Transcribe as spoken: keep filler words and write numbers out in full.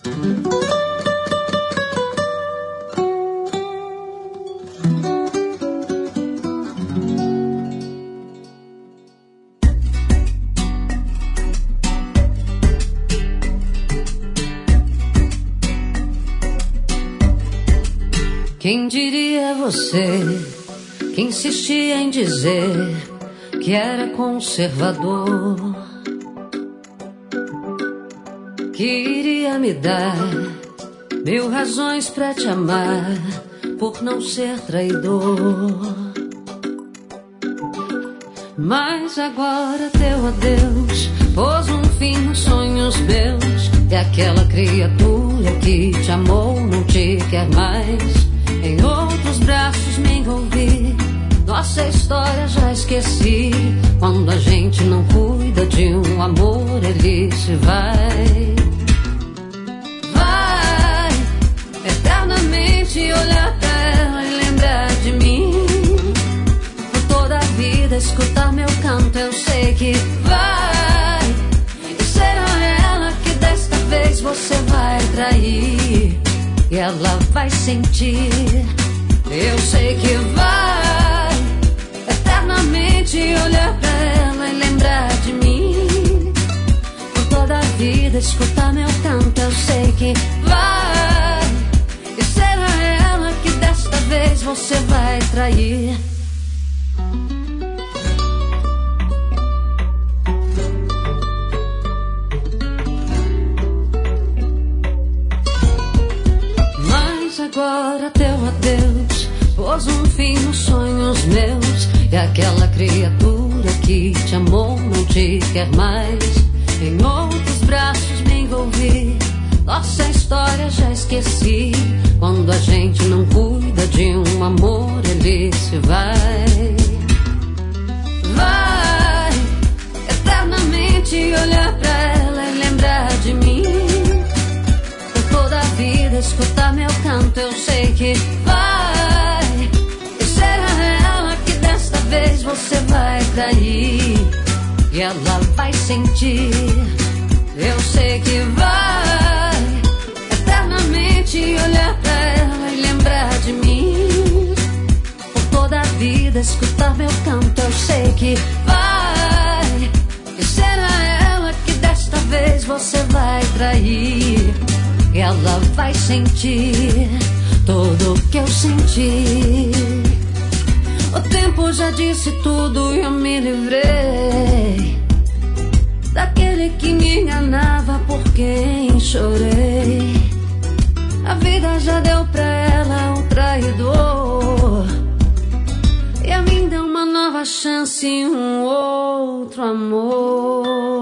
Quem diria você que insistia em dizer que era conservador, que iria me dar mil razões pra te amar por não ser traidor. Mas agora teu adeus pôs um fim nos sonhos meus, e aquela criatura que te amou não te quer mais. Em outros braços me envolvi, nossa história já esqueci. Quando a gente não cuida de um amor, ele se vai. Vai eternamente olhar pra ela e lembrar de mim. Por toda a vida escutar meu canto, eu sei que vai. E será ela que desta vez você vai trair, e ela vai sentir, eu sei que vai eternamente olhar pra ela e lembrar de mim. Por toda a vida escutar meu canto, eu sei que vai. E será ela que desta vez você vai trair. Agora teu adeus pôs um fim nos sonhos meus, e aquela criatura que te amou não te quer mais. Em outros braços me envolvi, nossa história já esqueci. Quando a gente não cuida de um amor, ele se vai. Vai eternamente olhar pra ela e lembrar de mim. Toda a vida escutar meu canto, eu sei que vai. E será ela que desta vez você vai trair, e ela vai sentir, eu sei que vai eternamente olhar pra ela e lembrar de mim. Por toda a vida escutar meu canto, eu sei que vai. E será ela que desta vez você vai trair, e ela vai sentir tudo que eu senti. O tempo já disse tudo e eu me livrei daquele que me enganava, por quem chorei. A vida já deu pra ela um traidor, e a mim deu uma nova chance e um outro amor.